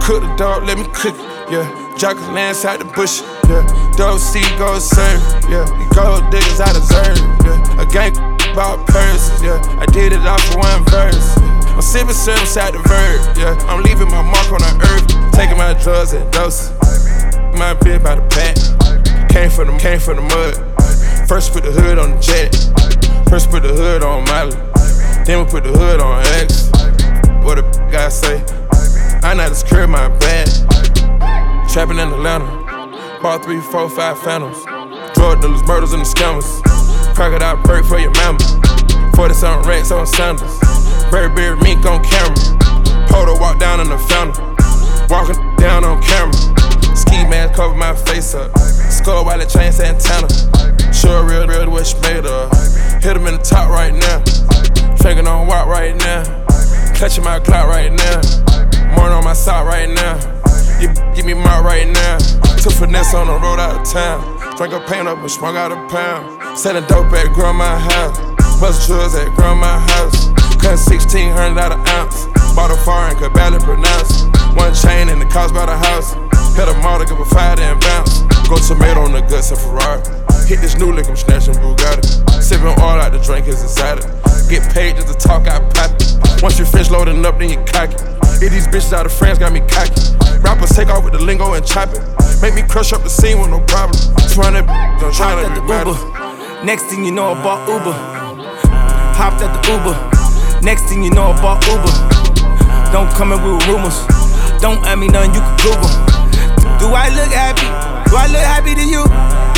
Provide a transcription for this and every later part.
Cook the dog, let me cook it, yeah. Jockers land inside the bush, yeah. Dope C gold serve, yeah. You gold diggers, I deserve, yeah. A gang about purses, yeah. I did it off for one verse, yeah. I'm sipping syrup inside the verb, yeah. I'm leaving my mark on the earth, taking my drugs at doses. My bitch by the pack, came from the mud. First put the hood on the jet, first put the hood on Miley, then we put the hood on X. What a guy say, I know how to secure my bag. Trapping in Atlanta, bought 3, 4, 5 phantoms. Drug dealers, murders, and the scammers. Crocodile break for your mama. 40-something racks on sandals. Burberry mink on camera. Polo walk down in the fountain. Walking down on camera. Ski mask cover my face up. Skull while the chain Santana. Sure real what she made of. Hit him in the top right now. Drinking on walk right now. Clutching my clock right now. Morning on my sock right now. You give me my right now. Took finesse on the road out of town. Drank a paint up and smoke out a pound. Selling dope at grandma's house. Bust drugs at grandma's house. Cut 1600 out an ounce. Bought a foreign, could barely pronounce. One chain and the cost by the house. Hit a model, give a fire and bounce. Go tomato on the guts of Ferrari. Hit this new lick, I'm snatching Bugatti. Sipping all out the drink is excited. Get paid just to talk, I pop it. Once you finish loading up, then you cock it. Hit these bitches out of France, got me cocky. Rappers take off with the lingo and chop it. Make me crush up the scene with no problem. Trying to be Uber. Next thing you know, I bought Uber. Hopped at the Uber. Next thing you know, I bought Uber. Don't come in with rumors. Don't ask me nothing, you can Google. Do I look happy? Do I look happy to you?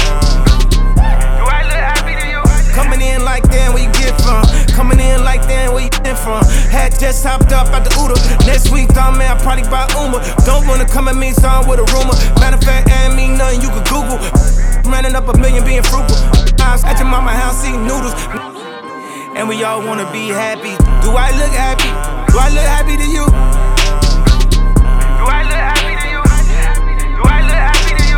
Do I look happy to you? Coming in like damn, where you get from? Coming in like damn, where you get from? Had just hopped up at the Uber. Next week, dog man, I probably buy Uber. Don't wanna come at me, son, with a rumor. Matter of fact, ain't me nothing, you can Google. Running up $1 million, being frugal. I was at your mama's house eating noodles. And we all wanna be happy. Do I look happy? Do I look happy to you? Do I look happy to you? Do I look happy to you?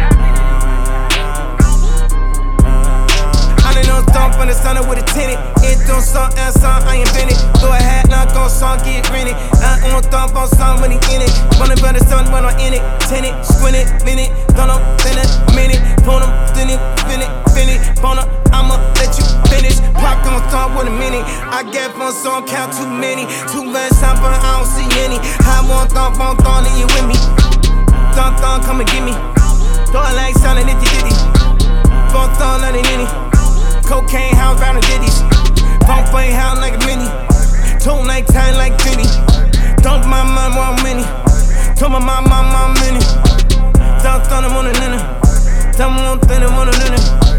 I done no thump on the sun with a tenant. It don't song and song, I invented. Go ahead, knock on song, get rented. I on thump on song when he in it. Wanna burn the sun when I'm in it. Tenant, squint it, minute. Don't know, then a minute. Phone them, then it, fin it. Bona, I'ma let you finish. Pop on thump with a minute. I get one song, count too many. Too much time, but I don't see any. I want thump on thump, and you with me. Thump, come and get me. Throw it like sounding if you diddy. Phone thump, nothing in it. Cocaine house round the ditties. Phone play house like a mini. Tone like time like Diddy. Dump my mind while I'm mini. Told my mom mini. Dump on them on the nina. Dump on them on the nina.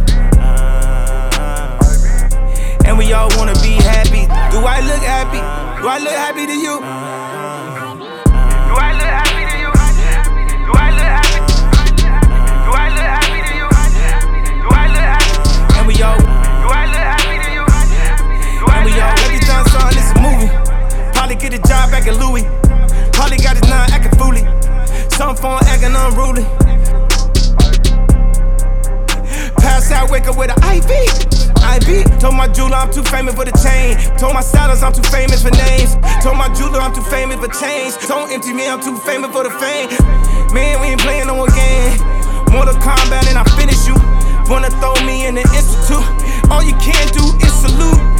And we all wanna be happy. Do I look happy? Do I look happy to you? Do I look happy to you? Do I look happy? Do I look happy to you? Do I look happy? And we all. Do I look happy to you? And we all. Every time I saw this movie, probably get a job back at Louis. Probably got his 9 acting fooly. Some phone acting unruly. Pass out, wake up with an IV. Told my jeweler I'm too famous for the chain. Told my stylist I'm too famous for names. Told my jeweler I'm too famous for change. Don't empty me, I'm too famous for the fame. Man, we ain't playing no more game. Mortal Kombat and I finish you. Wanna throw me in the institute. All you can do is salute.